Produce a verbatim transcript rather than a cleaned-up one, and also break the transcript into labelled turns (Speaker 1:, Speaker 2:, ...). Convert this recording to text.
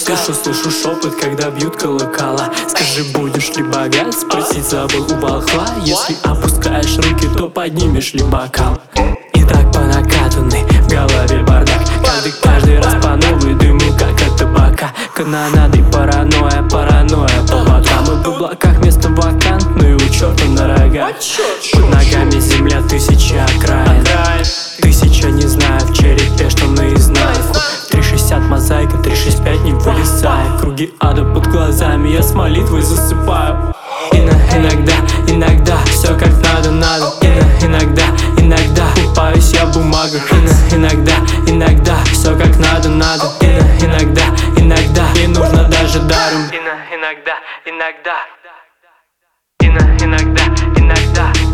Speaker 1: Слышу, слышу шепот, когда бьют колокола. Скажи, будешь ли богат? Спросить забыл у волхва. Если опускаешь руки, то поднимешь ли бокал? И так по накатанной, в голове бардак. Каждый, каждый раз по новой дыму, как от табака. Канонады, паранойя, паранойя по бокам. Мы в облаках, место вакантное, у черта на рогах. Под ногами земля, тысячи окраин. Тысяча не знаю, в черепе, что наизнанку. Три шестьдесят мозаика, три шесть пять не вылезая. Круги ада под глазами, я с молитвой засыпаю. Ино, иногда, иногда, все как надо, надо. Ино, иногда, иногда, купаюсь я в бумагах. Ино, иногда, иногда, все как надо, надо. Ино, иногда, иногда, не нужно даже даром. Ино, иногда, иногда, ино, иногда, иногда.